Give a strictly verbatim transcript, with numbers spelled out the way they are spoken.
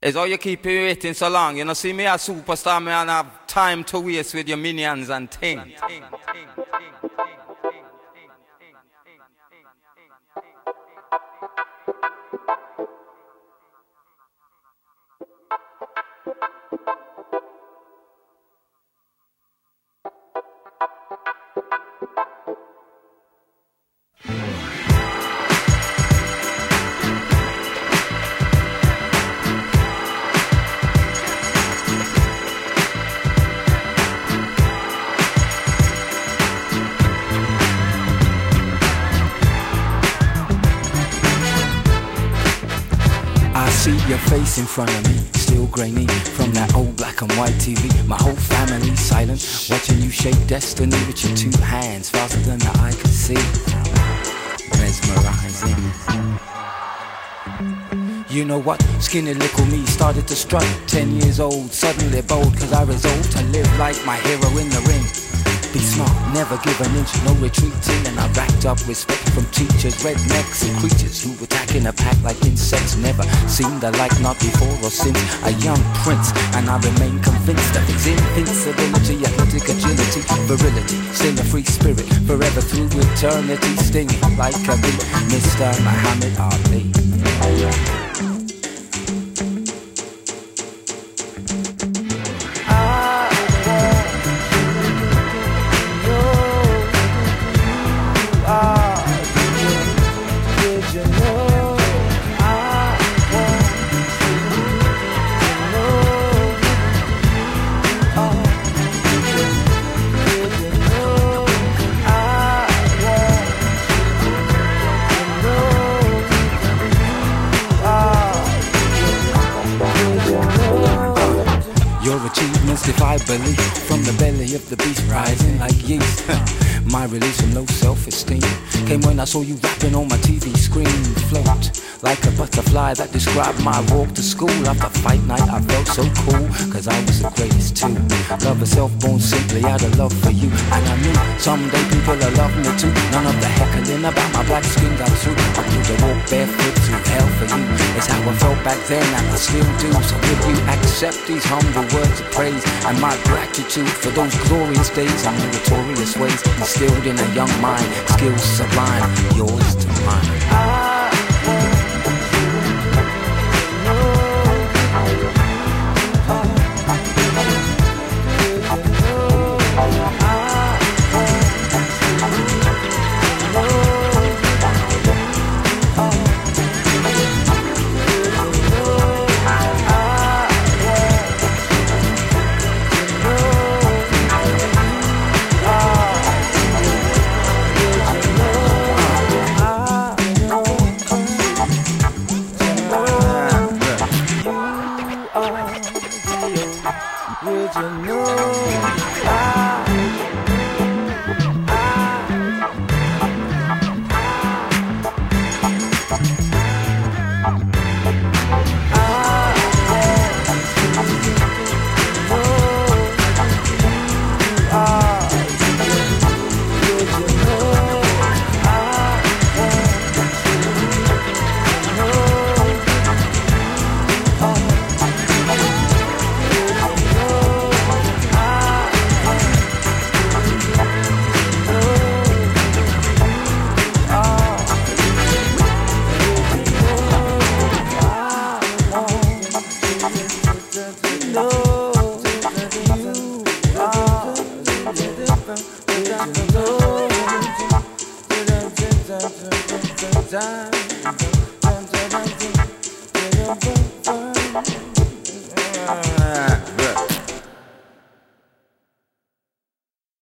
It's how you keep me waiting so long. You know, see me a superstar, me and have time to waste with your minions and things. I see your face in front of me, still grainy from that old black and white T V. My whole family silent, watching you shape destiny with your two hands, faster than the eye can see. Mesmerizing. You know what? Skinny little me started to strut. Ten years old, suddenly bold, cause I resolved to live like my hero in the ring. Be smart, never give an inch, no retreating. And I racked up respect from teachers, rednecks and creatures who attack in a pack like insects. Never seen the like, not before or since. A young prince, and I remain convinced of his invincibility, athletic agility, virility. Still a free spirit, forever through eternity, stinging like a bee. Mister Muhammad Ali. Your achievements defy belief, from the belly of the beast rising like yeast. My release from low self-esteem came when I saw you rapping on my T V screen. Float like a butterfly that described my walk to school. After fight night I felt so cool, cause I was the greatest too. Love herself born simply out of love for you. And I knew someday people will love me too. None of the heckling about my black skin got through. I could have walked barefoot through hell for you. It's how I felt back then and I still do. So will you accept these humble words of praise and my gratitude for those glorious days and meritorious ways instilled in a young mind, skills sublime, yours to mine. Time